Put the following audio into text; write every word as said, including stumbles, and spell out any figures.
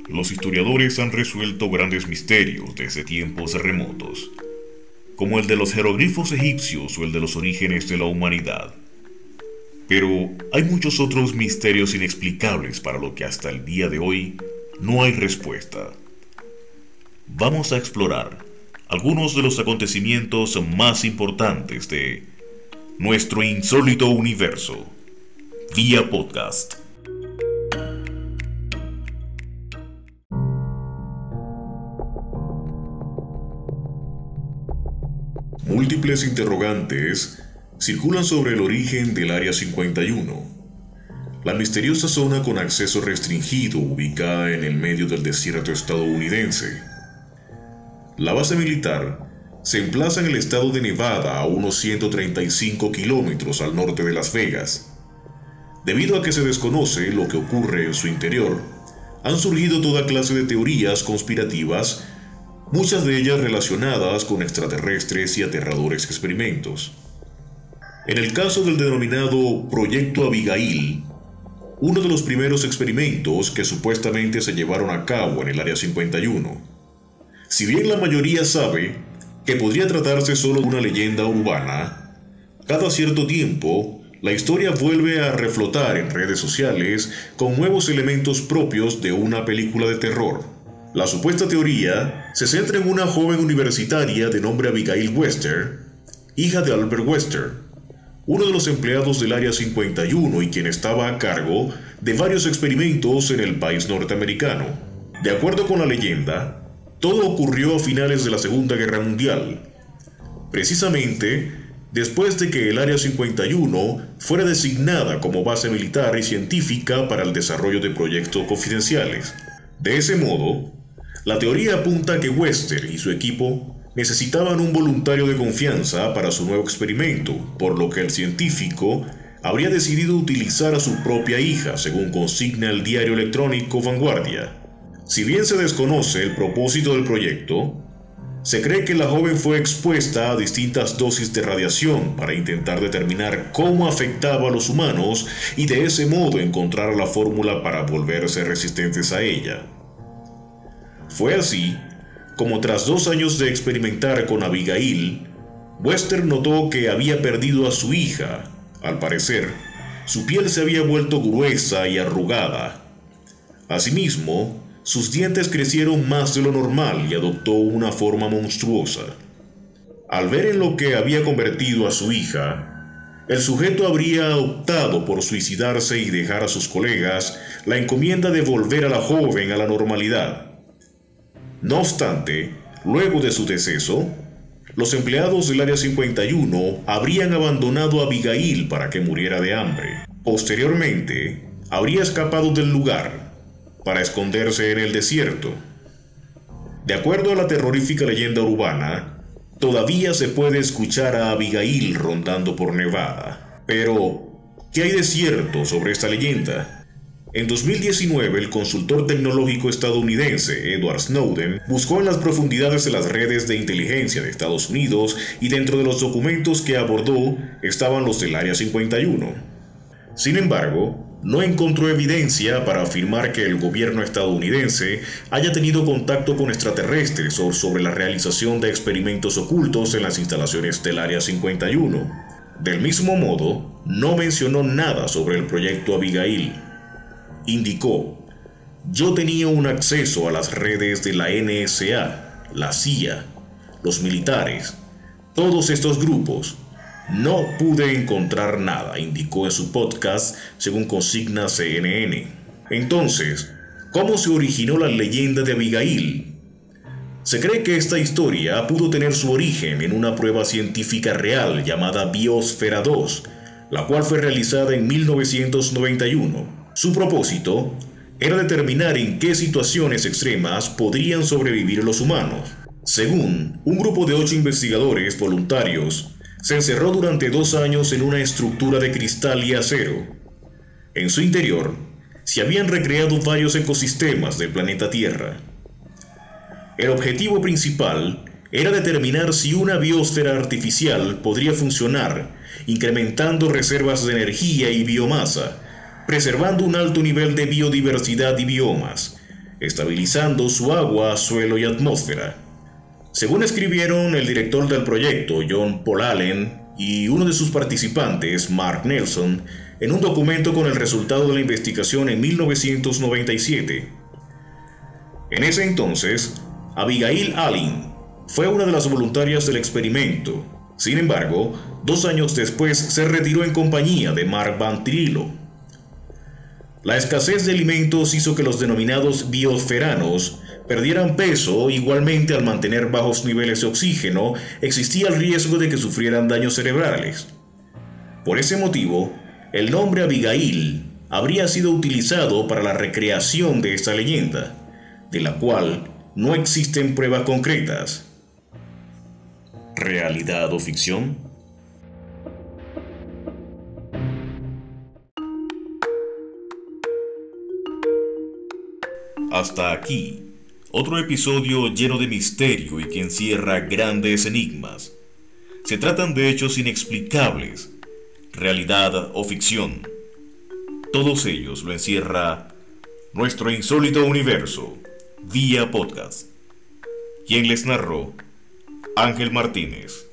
Los historiadores han resuelto grandes misterios desde tiempos remotos, como el de los jeroglifos egipcios o el de los orígenes de la humanidad. Pero hay muchos otros misterios inexplicables para los que hasta el día de hoy no hay respuesta. Vamos a explorar algunos de los acontecimientos más importantes de nuestro insólito universo, vía podcast. Múltiples interrogantes circulan sobre el origen del Área cincuenta y uno, la misteriosa zona con acceso restringido ubicada en el medio del desierto estadounidense. La base militar se emplaza en el estado de Nevada, a unos ciento treinta y cinco kilómetros al norte de Las Vegas. Debido a que se desconoce lo que ocurre en su interior, han surgido toda clase de teorías conspirativas, muchas de ellas relacionadas con extraterrestres y aterradores experimentos. En el caso del denominado Proyecto Abigail, uno de los primeros experimentos que supuestamente se llevaron a cabo en el Área cincuenta y uno, si bien la mayoría sabe que podría tratarse solo de una leyenda urbana, cada cierto tiempo la historia vuelve a reflotar en redes sociales con nuevos elementos propios de una película de terror. La supuesta teoría se centra en una joven universitaria de nombre Abigail Wester, hija de Albert Wester, uno de los empleados del Área cincuenta y uno y quien estaba a cargo de varios experimentos en el país norteamericano. De acuerdo con la leyenda, todo ocurrió a finales de la Segunda Guerra Mundial, precisamente después de que el Área cincuenta y uno fuera designada como base militar y científica para el desarrollo de proyectos confidenciales. De ese modo, la teoría apunta a que Wester y su equipo necesitaban un voluntario de confianza para su nuevo experimento, por lo que el científico habría decidido utilizar a su propia hija, según consigna el diario electrónico Vanguardia. Si bien se desconoce el propósito del proyecto, se cree que la joven fue expuesta a distintas dosis de radiación para intentar determinar cómo afectaba a los humanos y de ese modo encontrar la fórmula para volverse resistentes a ella. Fue así como tras dos años de experimentar con Abigail, Wester notó que había perdido a su hija. Al parecer, su piel se había vuelto gruesa y arrugada. Asimismo, sus dientes crecieron más de lo normal y adoptó una forma monstruosa. Al ver en lo que había convertido a su hija, el sujeto habría optado por suicidarse y dejar a sus colegas la encomienda de volver a la joven a la normalidad. No obstante, luego de su deceso, los empleados del Área cincuenta y uno habrían abandonado a Abigail para que muriera de hambre. Posteriormente, habría escapado del lugar para esconderse en el desierto. De acuerdo a la terrorífica leyenda urbana, todavía se puede escuchar a Abigail rondando por Nevada. Pero, ¿qué hay de cierto sobre esta leyenda? En dos mil diecinueve, el consultor tecnológico estadounidense Edward Snowden buscó en las profundidades de las redes de inteligencia de Estados Unidos y dentro de los documentos que abordó estaban los del Área cincuenta y uno. Sin embargo, no encontró evidencia para afirmar que el gobierno estadounidense haya tenido contacto con extraterrestres o sobre la realización de experimentos ocultos en las instalaciones del Área cincuenta y uno. Del mismo modo, no mencionó nada sobre el proyecto Abigail. Indicó: yo tenía un acceso a las redes de la N S A, la C I A, los militares, todos estos grupos. No pude encontrar nada, indicó en su podcast, según consigna C N N. Entonces, ¿cómo se originó la leyenda de Abigail? Se cree que esta historia pudo tener su origen en una prueba científica real llamada Biosfera dos, la cual fue realizada en mil novecientos noventa y uno. Su propósito era determinar en qué situaciones extremas podrían sobrevivir los humanos. Según un grupo de ocho investigadores voluntarios, se encerró durante dos años en una estructura de cristal y acero. En su interior, se habían recreado varios ecosistemas del planeta Tierra. El objetivo principal era determinar si una biosfera artificial podría funcionar, incrementando reservas de energía y biomasa, preservando un alto nivel de biodiversidad y biomas, estabilizando su agua, suelo y atmósfera. Según escribieron el director del proyecto, John Paul Allen, y uno de sus participantes, Mark Nelson, en un documento con el resultado de la investigación en mil novecientos noventa y siete. En ese entonces, Abigail Allen fue una de las voluntarias del experimento. Sin embargo, dos años después se retiró en compañía de Mark Van Trillo. La escasez de alimentos hizo que los denominados biosferanos perdieran peso. Igualmente, al mantener bajos niveles de oxígeno, existía el riesgo de que sufrieran daños cerebrales. Por ese motivo, el nombre Abigail habría sido utilizado para la recreación de esta leyenda, de la cual no existen pruebas concretas. ¿Realidad o ficción? Hasta aquí, otro episodio lleno de misterio y que encierra grandes enigmas. Se tratan de hechos inexplicables, realidad o ficción. Todos ellos lo encierra nuestro insólito universo, vía podcast. Quien les narró, Ángel Martínez.